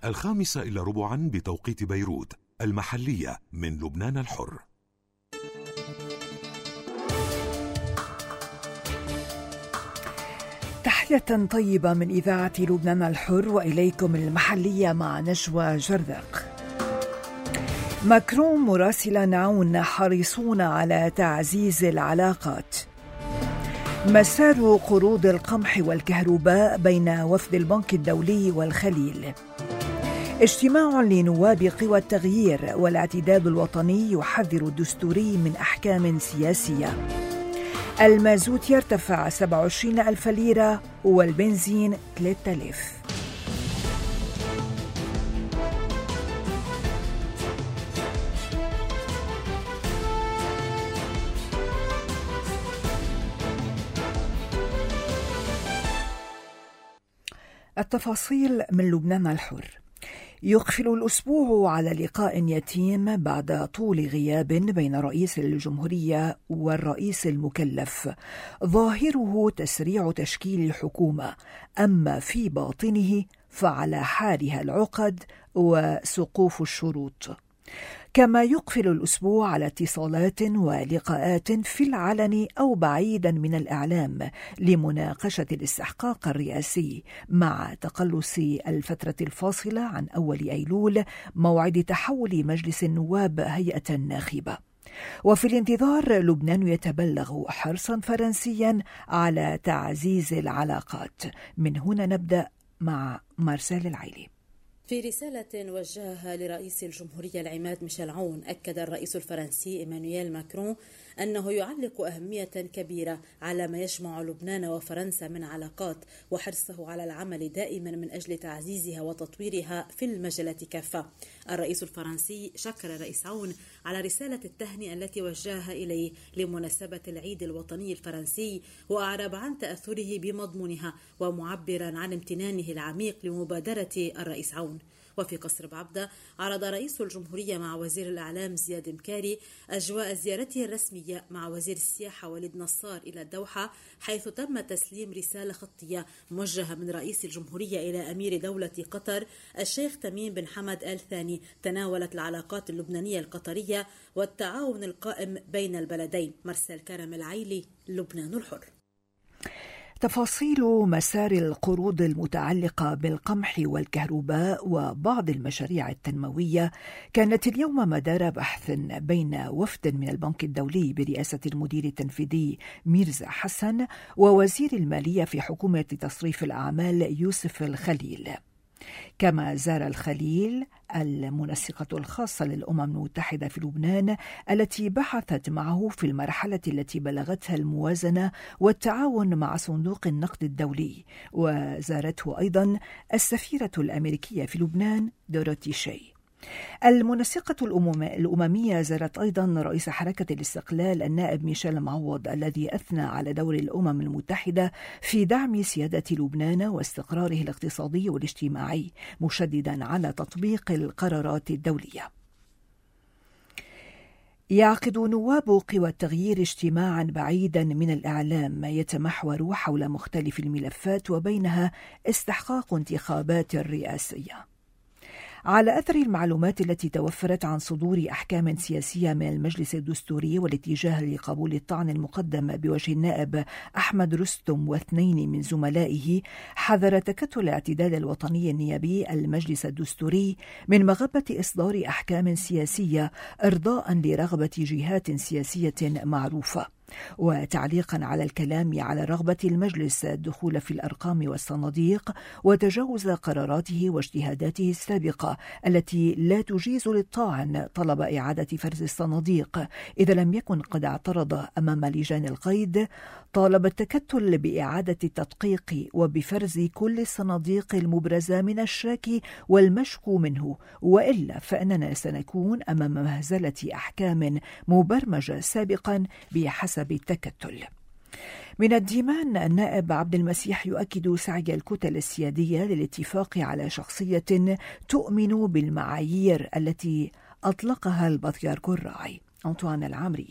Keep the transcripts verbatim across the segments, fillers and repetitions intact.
الخامسة إلى ربعا بتوقيت بيروت، المحلية من لبنان الحر. تحية طيبة من إذاعة لبنان الحر وإليكم المحلية مع نجوى جردق. ماكرون مراسل عون حريصون على تعزيز العلاقات. مسار قروض القمح والكهرباء بين وفد البنك الدولي والخليل. اجتماع لنواب قوى التغيير والاعتداد الوطني يحذر الدستوري من أحكام سياسية. المازوت يرتفع سبعة وعشرين ألف ليرة والبنزين ثلاثة آلاف. التفاصيل من لبنان الحر. يقفل الأسبوع على لقاء يتيم بعد طول غياب بين رئيس الجمهورية والرئيس المكلف، ظاهره تسريع تشكيل حكومة، أما في باطنه فعلى حالها العقد وسقوف الشروط. كما يقفل الأسبوع على اتصالات ولقاءات في العلن أو بعيدا من الإعلام لمناقشة الاستحقاق الرئاسي، مع تقلص الفترة الفاصلة عن أول أيلول موعد تحول مجلس النواب هيئة ناخبة. وفي الانتظار لبنان يتبلغ حرصا فرنسيا على تعزيز العلاقات. من هنا نبدأ مع مارسيل العيلي. في رسالة وجهها لرئيس الجمهورية العماد ميشيل عون، أكد الرئيس الفرنسي إيمانويل ماكرون أنه يعلق أهمية كبيرة على ما يجمع لبنان وفرنسا من علاقات، وحرصه على العمل دائما من أجل تعزيزها وتطويرها في المجالات كافة. الرئيس الفرنسي شكر الرئيس عون على رسالة التهنئة التي وجهها إليه لمناسبة العيد الوطني الفرنسي، وأعرب عن تأثره بمضمونها ومعبرا عن امتنانه العميق لمبادرة الرئيس عون. وفي قصر بعبدة عرض رئيس الجمهورية مع وزير الإعلام زياد مكاري أجواء زيارته الرسمية مع وزير السياحة وليد نصار إلى الدوحة، حيث تم تسليم رسالة خطية موجهة من رئيس الجمهورية إلى أمير دولة قطر الشيخ تميم بن حمد آل ثاني، تناولت العلاقات اللبنانية القطرية والتعاون القائم بين البلدين. مرسل كرم العيلي، لبنان الحر. تفاصيل مسار القروض المتعلقة بالقمح والكهرباء وبعض المشاريع التنموية كانت اليوم مدار بحث بين وفد من البنك الدولي برئاسة المدير التنفيذي ميرزا حسن ووزير المالية في حكومة تصريف الأعمال يوسف الخليل. كما زار الخليل المنسقة الخاصة للأمم المتحدة في لبنان التي بحثت معه في المرحلة التي بلغتها الموازنة والتعاون مع صندوق النقد الدولي، وزارته أيضا السفيرة الأمريكية في لبنان دوروثي شي. المنسقة الأممية زارت أيضا رئيس حركة الاستقلال النائب ميشيل معوض الذي أثنى على دور الأمم المتحدة في دعم سيادة لبنان واستقراره الاقتصادي والاجتماعي، مشددا على تطبيق القرارات الدولية. يعقد نواب قوى التغيير اجتماعا بعيدا من الإعلام يتمحور حول مختلف الملفات وبينها استحقاق انتخابات الرئاسية. على أثر المعلومات التي توفرت عن صدور أحكام سياسية من المجلس الدستوري والاتجاه لقبول الطعن المقدم بوجه النائب أحمد رستم واثنين من زملائه، حذر تكتل الاعتدال الوطني النيابي المجلس الدستوري من مغبة إصدار أحكام سياسية إرضاء لرغبة جهات سياسية معروفة. وتعليقا على الكلام على رغبة المجلس الدخول في الأرقام والصناديق وتجاوز قراراته واجتهاداته السابقة التي لا تجيز للطاعن طلب إعادة فرز الصناديق إذا لم يكن قد اعترض أمام لجان القيد، طالب التكتل بإعادة التدقيق وبفرز كل الصناديق المبرزة من الشاك والمشكو منه، وإلا فإننا سنكون أمام مهزلة أحكام مبرمجة سابقا بحسب التكتل. من الديمان النائب عبد المسيح يؤكد سعي الكتل السيادية للاتفاق على شخصية تؤمن بالمعايير التي أطلقها البطريرك الراعي أنطوان العمري.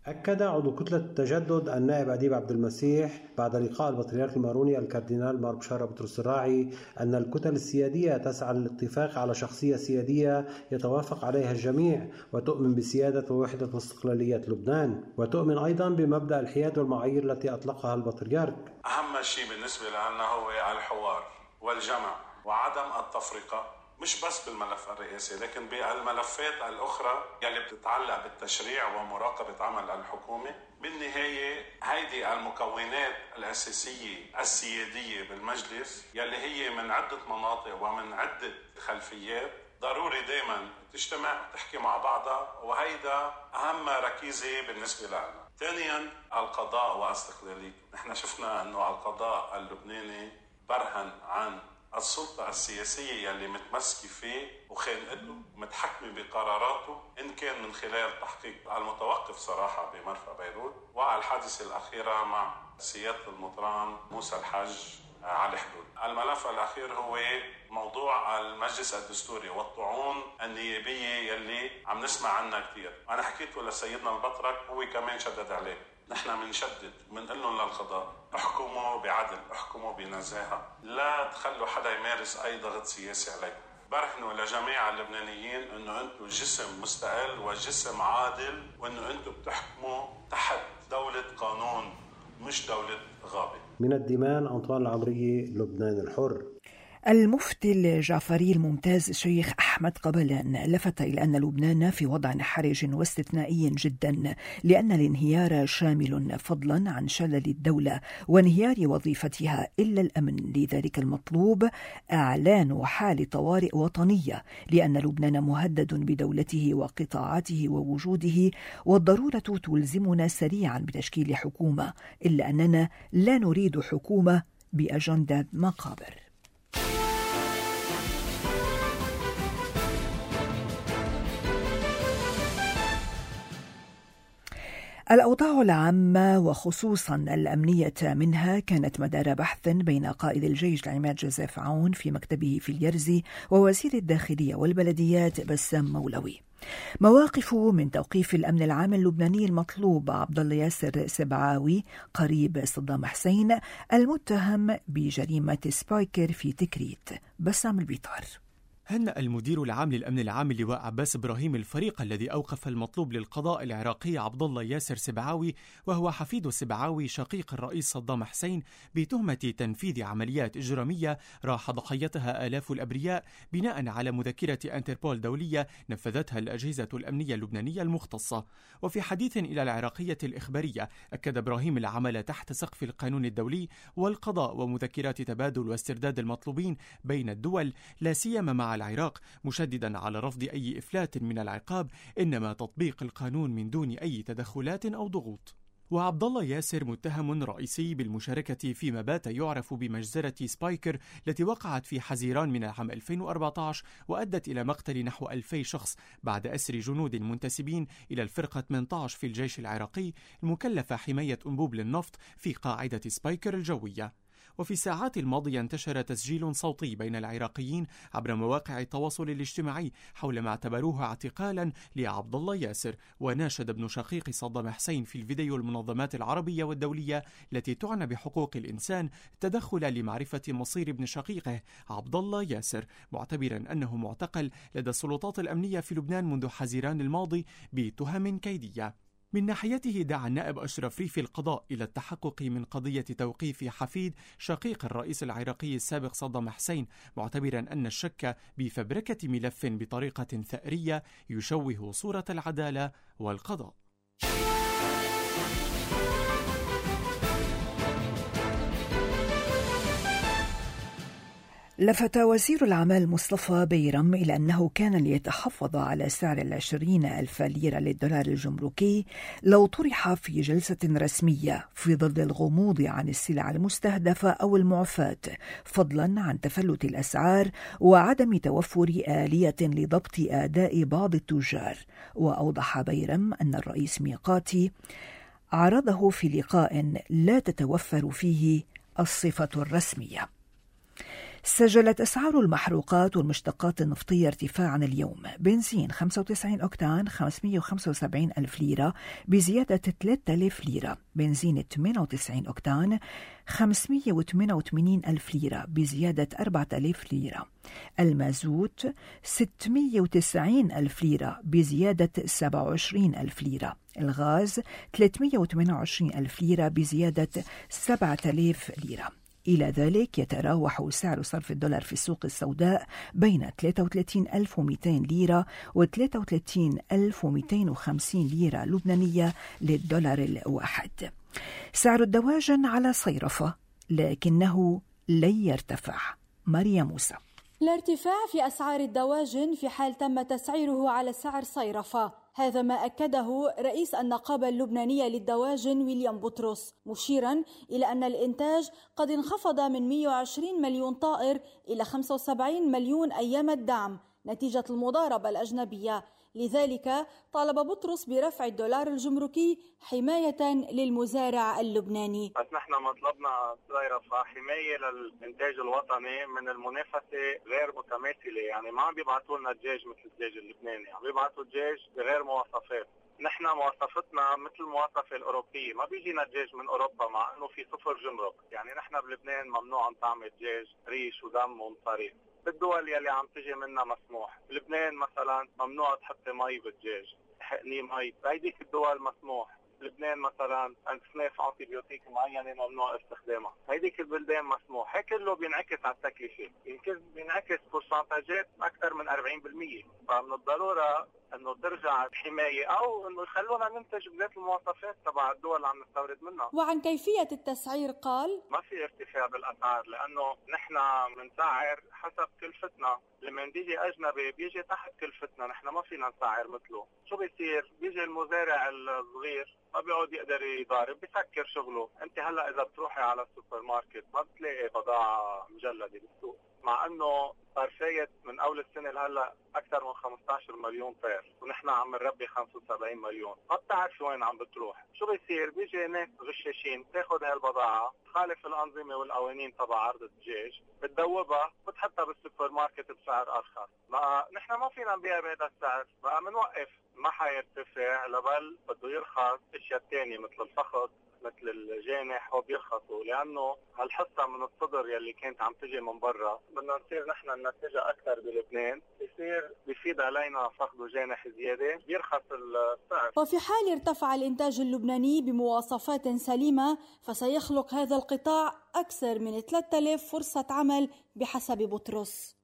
أكد عضو كتلة التجدد النائب أديب عبد المسيح بعد لقاء البطريرك الماروني الكاردينال مار بشارة بطرس الراعي أن الكتل السيادية تسعى للاتفاق على شخصية سيادية يتوافق عليها الجميع وتؤمن بسيادة ووحدة واستقلالية لبنان، وتؤمن أيضا بمبدأ الحياد والمعايير التي أطلقها البطريرك. أهم شيء بالنسبة لنا هو الحوار والجمع وعدم التفرقة، مش بس بالملف الرئاسي لكن بالملفات الأخرى يلي بتتعلق بالتشريع ومراقبة عمل الحكومة. بالنهاية هيدي المكونات الأساسية السيادية بالمجلس يلي هي من عدة مناطق ومن عدة خلفيات، ضروري دايما تجتمع وتحكي مع بعضها، وهيدا أهم ركيزة بالنسبة لنا. ثانيا القضاء واستقلاليته. نحن شفنا أنه القضاء اللبناني برهن عن السلطة السياسية يلي متمسكة فيه وخانقته ومتحكمة بقراراته، إن كان من خلال تحقيق المتوقف صراحة بمرفأ بيروت والحادثة الأخيرة مع سيادة المطران موسى الحج على حدود. الملف الأخير هو موضوع المجلس الدستوري والطعون النيابية يلي عم نسمع عنها كتير. أنا حكيته لسيدنا البطرك هو كمان شدد عليه. نحن منشدد منقول لهم للقضاء احكموا بعدل، احكموا بنزاهة، لا تخلوا حدا يمارس أي ضغط سياسي عليكم. برهنوا لجميع اللبنانيين أنه أنتم جسم مستقل وجسم عادل، وأنه أنتم بتحكموا تحت دولة قانون مش دولة غابة. من الدمام أنطوان العمرية، لبنان الحر. المفتي الجعفري الممتاز الشيخ أحمد قبلان لفت إلى أن لبنان في وضع حرج واستثنائي جدا، لأن الانهيار شامل فضلا عن شلل الدولة وانهيار وظيفتها إلا الأمن. لذلك المطلوب إعلان حال طوارئ وطنية، لأن لبنان مهدد بدولته وقطاعاته ووجوده، والضرورة تلزمنا سريعا بتشكيل حكومة، إلا أننا لا نريد حكومة بأجندة مقابر. الأوضاع العامة وخصوصا الأمنية منها كانت مدار بحث بين قائد الجيش العماد جوزيف عون في مكتبه في اليرزي ووزير الداخلية والبلديات بسام مولوي. مواقف من توقيف الأمن العام اللبناني المطلوب عبد الله ياسر سبعاوي قريب صدام حسين المتهم بجريمة سبايكر في تكريت. بسام البيطار. هنأ المدير العام للأمن العام اللواء عباس إبراهيم الفريق الذي أوقف المطلوب للقضاء العراقي عبد الله ياسر سبعاوي، وهو حفيد سبعاوي شقيق الرئيس صدام حسين، بتهمة تنفيذ عمليات إجرامية راح ضحيتها آلاف الأبرياء بناء على مذكرة انتربول دولية نفذتها الأجهزة الأمنية اللبنانية المختصة. وفي حديث إلى العراقية الإخبارية أكد إبراهيم العمل تحت سقف القانون الدولي والقضاء ومذكرات تبادل واسترداد المطلوبين بين الدول، لا سيما مع العراق، مشددا على رفض أي إفلات من العقاب، إنما تطبيق القانون من دون أي تدخلات أو ضغوط. وعبد الله ياسر متهم رئيسي بالمشاركة فيما بات يعرف بمجزرة سبايكر التي وقعت في حزيران من العام ألفين وأربعة عشر وأدت إلى مقتل نحو ألفي شخص بعد أسر جنود منتسبين إلى الفرقة ثمانية عشر في الجيش العراقي المكلفة حماية أنبوب للنفط في قاعدة سبايكر الجوية. وفي الساعات الماضية انتشر تسجيل صوتي بين العراقيين عبر مواقع التواصل الاجتماعي حول ما اعتبروه اعتقالا لعبد الله ياسر، وناشد ابن شقيق صدام حسين في الفيديو المنظمات العربية والدولية التي تعنى بحقوق الإنسان التدخل لمعرفة مصير ابن شقيقه عبد الله ياسر، معتبرا أنه معتقل لدى السلطات الأمنية في لبنان منذ حزيران الماضي بتهم كيدية. من ناحيته دعا النائب أشرف ريفي القضاء إلى التحقق من قضية توقيف حفيد شقيق الرئيس العراقي السابق صدام حسين، معتبرا أن الشك بفبركة ملف بطريقة ثأرية يشوه صورة العدالة والقضاء. لفت وزير الأعمال مصطفى بيرم إلى أنه كان ليتحفظ على سعر العشرين ألف ليرة للدولار الجمركي لو طرح في جلسة رسمية في ظل الغموض عن السلع المستهدفة أو المعفاة، فضلا عن تفلت الأسعار وعدم توفر آلية لضبط أداء بعض التجار. وأوضح بيرم أن الرئيس ميقاتي عرضه في لقاء لا تتوفر فيه الصفة الرسمية. سجلت أسعار المحروقات والمشتقات النفطية ارتفاعا اليوم. بنزين خمسة وتسعين أوكتان خمسمئة وخمسة وسبعين ألف ليرة بزيادة ثلاثة آلاف ليرة. بنزين ثمانية وتسعين أوكتان خمسمئة وثمانية وثمانين ألف ليرة بزيادة أربعة آلاف ليرة. المازوت ستمئة وتسعين ألف ليرة بزيادة سبعة وعشرين ألف ليرة. الغاز ثلاثمئة وثمانية وعشرين ألف ليرة بزيادة سبعة آلاف ليرة. إلى ذلك يتراوح سعر صرف الدولار في السوق السوداء بين ثلاثة وثلاثين ألف ومئتين ليرة و ثلاثة وثلاثين ألف ومئتين وخمسين ليرة لبنانية للدولار الواحد. سعر الدواجن على صيرفة لكنه لن يرتفع. ماريا موسى. الارتفاع في أسعار الدواجن في حال تم تسعيره على سعر صيرفة، هذا ما أكده رئيس النقابة اللبنانية للدواجن ويليام بطرس، مشيرا إلى أن الإنتاج قد انخفض من مئة وعشرين مليون طائر إلى خمسة وسبعين مليون أيام الدعم نتيجة المضاربة الأجنبية. لذلك طالب بطرس برفع الدولار الجمركي حماية للمزارع اللبناني. بس نحن مطلبنا صيرفة حماية للإنتاج الوطني من المنافسة غير متماثلة، يعني ما عم بيبعثوا لنا الدجاج مثل الدجاج اللبناني، عم بيبعثوا الدجاج بغير مواصفات. نحن مواصفتنا مثل المواصفة الأوروبية، ما بيجينا دجاج من أوروبا مع أنه في صفر جمرك، يعني نحن بلبنان ممنوع نطعم دجاج ريش ودم ومصاريف. بالدول يلي عم تجي منها مسموح. لبنان مثلا ممنوع تحطي مي بالدجاج، حقني مي، بهيديك الدول مسموح. لبنان مثلا اصناف انتيبيوتيك معينه ممنوع استخدامها، هيديك البلدان مسموح. هيك كله بينعكس على التكلفه، يمكن بينعكس برسنتاجات اكثر من أربعين بالمئة. فمن الضروره انه ترجع الحمايه او انه يخلونا ننتج بذات المواصفات تبع الدول اللي عم نستورد منها. وعن كيفيه التسعير قال: ما في ارتفاع بالاسعار لانه نحن بنسعر حسب كلفتنا. لما بيجي اجنبي بيجي تحت كلفتنا، نحن ما فينا نسعر مثله. شو بيصير؟ بيجي المزارع الصغير ما بيقعد يقدر يضارب، بيسكر شغله. انت هلا اذا بتروحي على السوبر ماركت ما بتلاقي بضاعه مجلده بالسوق، مع انه صار فايت من اول السنه لهلا اكثر من خمسة عشر مليون طير، ونحن عم نربي خمسة وسبعين مليون. ما بتعرف وين عم بتروح. شو بيصير؟ بيجي ناس غشاشين تاخذ هالبضاعه، تخالف الانظمه والقوانين تبع عرض الدجاج، بتدوبها بتحطها بالسوبر ماركت بسعر ارخص. بقى نحن ما فينا نبيع بهذا السعر، بقى بنوقف، ما حيرتفع لبل بده يرخص. اشياء ثانيه مثل الفخذ مثل الجانح هو بيرخصوا، لانه هالحصه من الصدر يلي كانت عم تجي من برا بدنا نصير نحن ننتجها اكثر بلبنان، بيصير بيفيد علينا فخذ وجانح زياده، بيرخص السعر. وفي حال ارتفع الانتاج اللبناني بمواصفات سليمه فسيخلق هذا القطاع اكثر من ثلاثة آلاف فرصه عمل بحسب بطرس.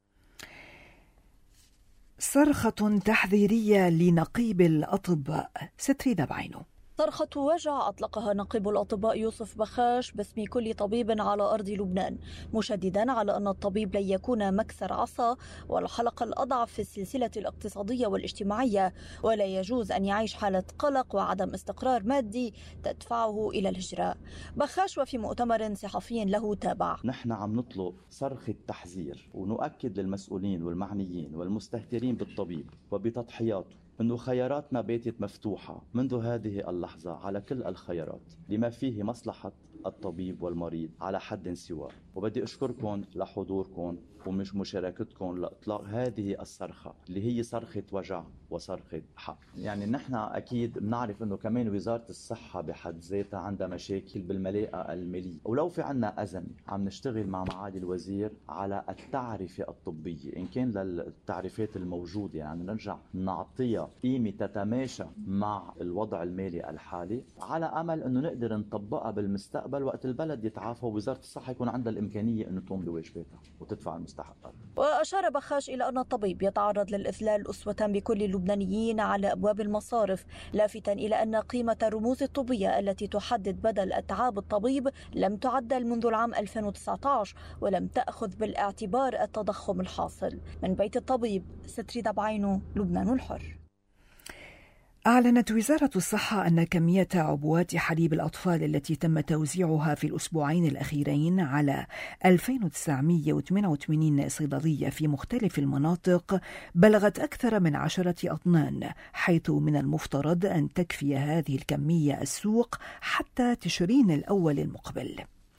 صرخة تحذيرية لنقيب الأطباء. ستريدة بعينه. صرخة وجع أطلقها نقيب الأطباء يوسف بخاش باسم كل طبيب على أرض لبنان، مشددا على أن الطبيب لن يكون مكسر عصا والحلقة الأضعف في السلسلة الاقتصادية والاجتماعية، ولا يجوز أن يعيش حالة قلق وعدم استقرار مادي تدفعه إلى الهجرة. بخاش وفي مؤتمر صحفي له تابع: نحن عم نطلب صرخة تحذير ونؤكد للمسؤولين والمعنيين والمستهترين بالطبيب وبتضحياته أنه خياراتنا باتت مفتوحة منذ هذه اللحظة على كل الخيارات لما فيه مصلحة الطبيب والمريض على حد سواء. وبدي أشكركم لحضوركم ومش مشاركتكم لإطلاق هذه الصرخة اللي هي صرخة وجع وصرخة حق. يعني نحن أكيد بنعرف أنه كمان وزارة الصحة بحد ذاتها عندها مشاكل بالملاءة المالية، ولو في عنا أزمة عم نشتغل مع معالي الوزير على التعرفة الطبية، إن كان للتعريفات الموجودة يعني نرجع نعطيها قيمة تتماشى مع الوضع المالي الحالي، على أمل أنه نقدر نطبقها بالمستقبل وقت البلد يتعافى ووزارة الصحة يكون عندها الإمكانية أنه تقوم بواجباتها وتدفع المستحقات. وأشار بخاش إلى أن الطبيب يتعرض للإذلال أسوة بكل اللبنانيين على أبواب المصارف، لافتا إلى أن قيمة الرموز الطبية التي تحدد بدل أتعاب الطبيب لم تعدل منذ العام ألفين وتسعة عشر ولم تأخذ بالاعتبار التضخم الحاصل. من بيت الطبيب، ستريدة بعينه، لبنان الحر. أعلنت وزارة الصحة أن كمية عبوات حليب الأطفال التي تم توزيعها في الأسبوعين الأخيرين على ألفين وتسعمئة وثمانية وثمانين صيدلية في مختلف المناطق بلغت أكثر من عشرة أطنان، حيث من المفترض أن تكفي هذه الكمية السوق حتى تشرين الأول المقبل.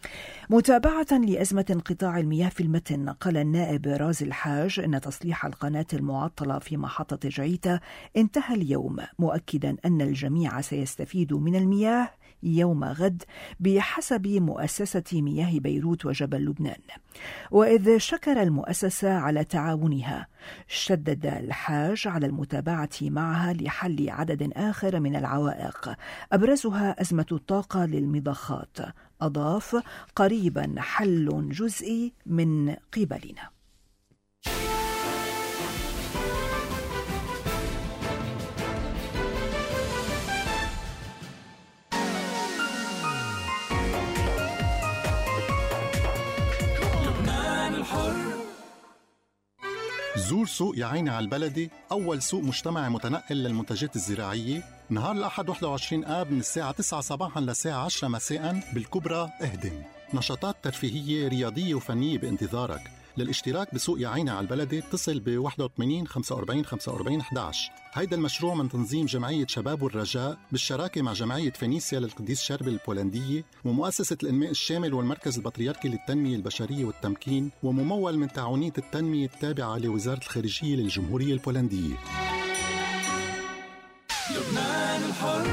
متابعة لأزمة انقطاع المياه في المتن، قال النائب رازي الحاج أن تصليح القناة المعطلة في محطة جعيتا انتهى اليوم، مؤكدا أن الجميع سيستفيد من المياه يوم غد بحسب مؤسسة مياه بيروت وجبل لبنان. وإذ شكر المؤسسة على تعاونها، شدد الحاج على المتابعة معها لحل عدد آخر من العوائق أبرزها أزمة الطاقة للمضخات. أضاف: قريبا حل جزئي من قبلنا. زور سوق يا عيني على البلدي، أول سوق مجتمعي متنقل للمنتجات الزراعية، نهار الأحد واحد وعشرين آب من الساعة تسعة صباحا للساعة عشرة مساء بالكبرى اهدم. نشاطات ترفيهية رياضية وفنية بانتظارك. للاشتراك بسوق يا عيني على البلدي اتصل ب واحد وثمانين خمسة وأربعين خمسة وأربعين إحدى عشر. هيدا المشروع من تنظيم جمعية شباب والرجاء بالشراكة مع جمعية فينيسيا للقديس شربل البولندية ومؤسسة الإنماء الشامل والمركز البطريركي للتنمية البشرية والتمكين، وممول من تعاونية التنمية التابعة لوزارة الخارجية للجمهورية البولندية. لبنان الحر.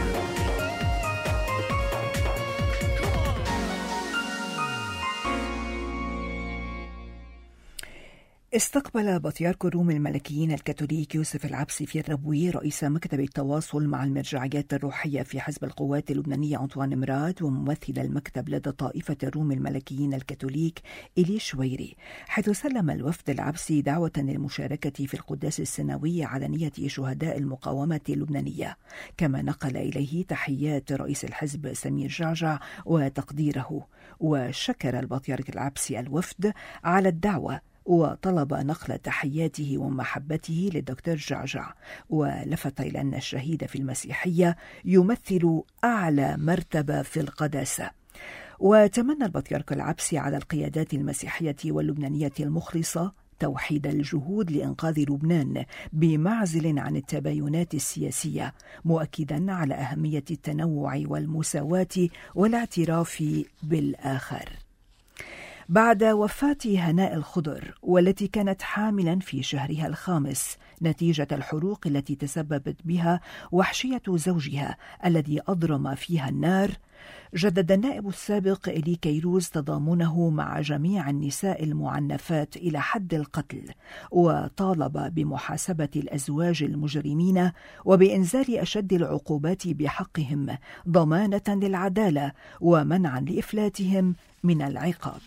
استقبل بطريرك الروم الملكيين الكاثوليك يوسف العبسي في الربوي رئيس مكتب التواصل مع المرجعيات الروحية في حزب القوات اللبنانية أنطوان مراد وممثل المكتب لدى طائفة الروم الملكيين الكاثوليك إلي شويري، حيث سلم الوفد العبسي دعوة للمشاركة في القداس السنوي على نية شهداء المقاومة اللبنانية، كما نقل إليه تحيات رئيس الحزب سمير جعجع وتقديره، وشكر البطريرك العبسي الوفد على الدعوة وطلب نقل تحياته ومحبته للدكتور جعجع، ولفت إلى أن الشهيد في المسيحية يمثل أعلى مرتبة في القداسة. وتمنى البطريرك العبسي على القيادات المسيحية واللبنانية المخلصة توحيد الجهود لإنقاذ لبنان بمعزل عن التباينات السياسية، مؤكدا على أهمية التنوع والمساواة والاعتراف بالآخر. بعد وفاة هناء الخضر والتي كانت حاملا في شهرها الخامس نتيجة الحروق التي تسببت بها وحشية زوجها الذي أضرم فيها النار، جدد النائب السابق إلي كيروز تضامنه مع جميع النساء المعنفات إلى حد القتل، وطالب بمحاسبة الأزواج المجرمين وبإنزال أشد العقوبات بحقهم ضمانة للعدالة ومنعا لإفلاتهم من العقاب.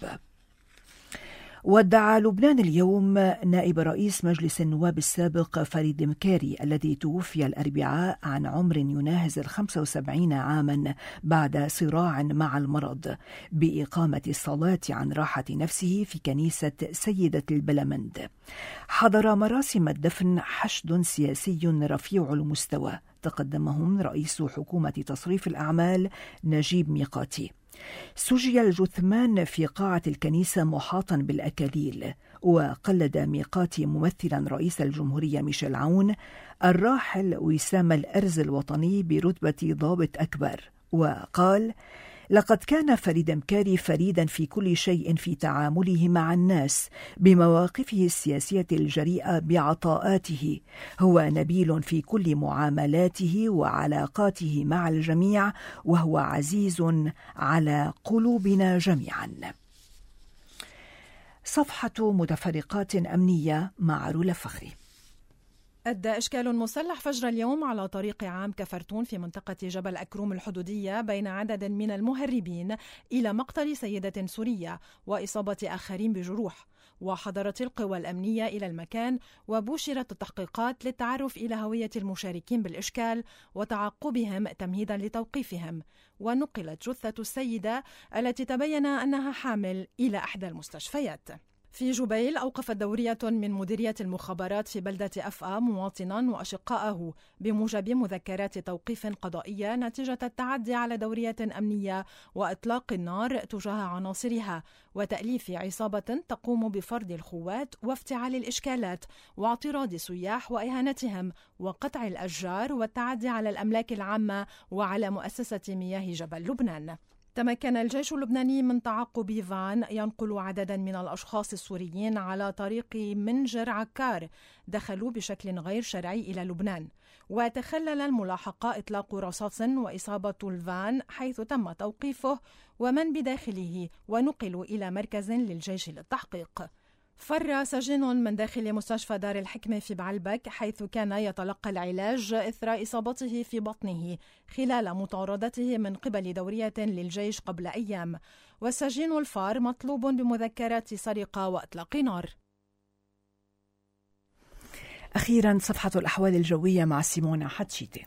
ودع لبنان اليوم نائب رئيس مجلس النواب السابق فريد مكاري الذي توفي الأربعاء عن عمر يناهز الخمسة وسبعين عاما بعد صراع مع المرض، بإقامة الصلاة عن راحة نفسه في كنيسة سيدة البلمند. حضر مراسم الدفن حشد سياسي رفيع المستوى تقدمهم رئيس حكومة تصريف الأعمال نجيب ميقاتي. سجي الجثمان في قاعة الكنيسة محاطا بالأكاليل، وقلد ميقاتي ممثلا رئيس الجمهورية ميشيل عون الراحل وسام الأرز الوطني برتبة ضابط أكبر، وقال: لقد كان فريد مكاري فريدا في كل شيء في تعامله مع الناس، بمواقفه السياسية الجريئة، بعطاءاته. هو نبيل في كل معاملاته وعلاقاته مع الجميع، وهو عزيز على قلوبنا جميعا. صفحة متفرقات أمنية مع رولا فخري. أدى إشكال مسلح فجر اليوم على طريق عام كفرتون في منطقة جبل أكروم الحدودية بين عدد من المهربين إلى مقتل سيدة سورية وإصابة آخرين بجروح، وحضرت القوى الأمنية إلى المكان وبشرت التحقيقات للتعرف إلى هوية المشاركين بالإشكال وتعقبهم تمهيدا لتوقيفهم، ونقلت جثة السيدة التي تبين أنها حامل إلى إحدى المستشفيات. في جبيل أوقفت دورية من مديرية المخابرات في بلدة أفأ مواطنا وأشقائه بموجب مذكرات توقيف قضائية نتيجة التعدي على دورية أمنية وإطلاق النار تجاه عناصرها وتأليف عصابة تقوم بفرض الخوات وافتعال الإشكالات واعتراض السياح وإهانتهم وقطع الأشجار والتعدي على الأملاك العامة وعلى مؤسسة مياه جبل لبنان. تمكن الجيش اللبناني من تعقب فان ينقل عددا من الأشخاص السوريين على طريق منجر عكار دخلوا بشكل غير شرعي إلى لبنان، وتخلل الملاحقة إطلاق رصاص وإصابة الفان حيث تم توقيفه ومن بداخله ونقلوا إلى مركز للجيش للتحقيق. فر سجين من داخل مستشفى دار الحكمة في بعلبك حيث كان يتلقى العلاج إثر إصابته في بطنه خلال مطاردته من قبل دورية للجيش قبل أيام، والسجين الفار مطلوب بمذكرات سرقة وإطلاق نار. أخيرا صفحة الأحوال الجوية مع سيمونا حتشيتي.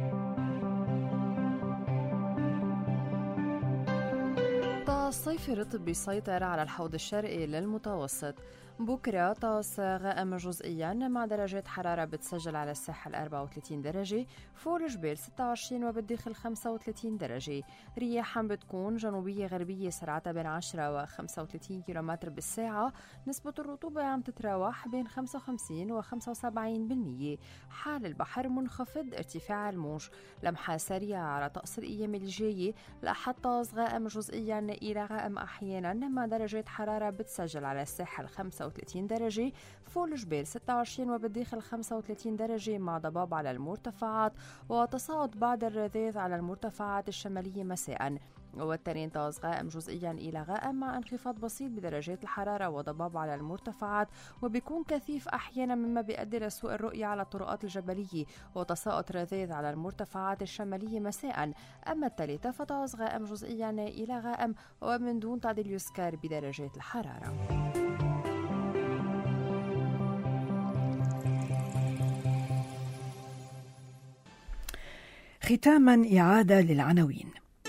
الصيف رطب بيسيطر على الحوض الشرقي للمتوسط. بكرة طقس غائم جزئيا مع درجات حرارة بتسجل على الساحل أربعة وثلاثين درجة، فوق الجبال ستة وعشرين وبالداخل خمسة وثلاثين درجة. رياح عم بتكون جنوبية غربية سرعتها بين عشرة وخمسة وثلاثين كيلومتر بالساعة. نسبة الرطوبة عم تتراوح بين خمسة وخمسين وخمسة وسبعين بالمية. حال البحر منخفض، ارتفاع الموج. لمحة سريعة على طقس الأيام الجاية. الأحد طقس غائم جزئيا إلى غائم أحيانا مع درجات حرارة بتسجل على الساحل خمسة وثلاثين درجة، فوق الجبال ستة وعشرين وبالداخل خمسة وثلاثين درجة مع ضباب على المرتفعات وتصاعد بعض الرذاذ على المرتفعات الشمالية مساء. والتنين طقس غائم جزئيا إلى غائم مع انخفاض بسيط بدرجات الحرارة وضباب على المرتفعات، وبيكون كثيف أحيانا مما بيؤدي لسوء الرؤية على الطرقات الجبلية وتساقط رذاذ على المرتفعات الشمالية مساء. أما الثالثة فطقس غائم جزئيا إلى غائم ومن دون تعديل يذكر بدرجات الحرارة. ختاما إعادة للعناوين.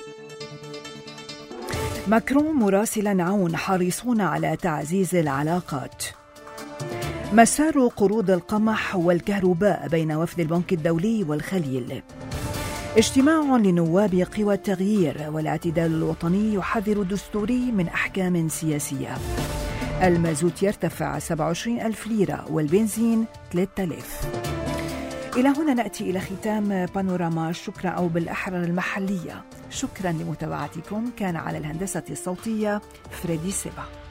ماكرون مراسلا عون حريصون على تعزيز العلاقات. مسار قروض القمح والكهرباء بين وفد البنك الدولي والخليل. اجتماع لنواب قوى التغيير والاعتدال الوطني يحذر الدستوري من أحكام سياسية. المازوت يرتفع سبعة وعشرين ألف ليرة والبنزين ثلاثة آلاف. إلى هنا نأتي إلى ختام بانوراما، شكرا أو بالأحرى المحلية. شكرا لمتابعتكم. كان على الهندسة الصوتية فريدي سيبا.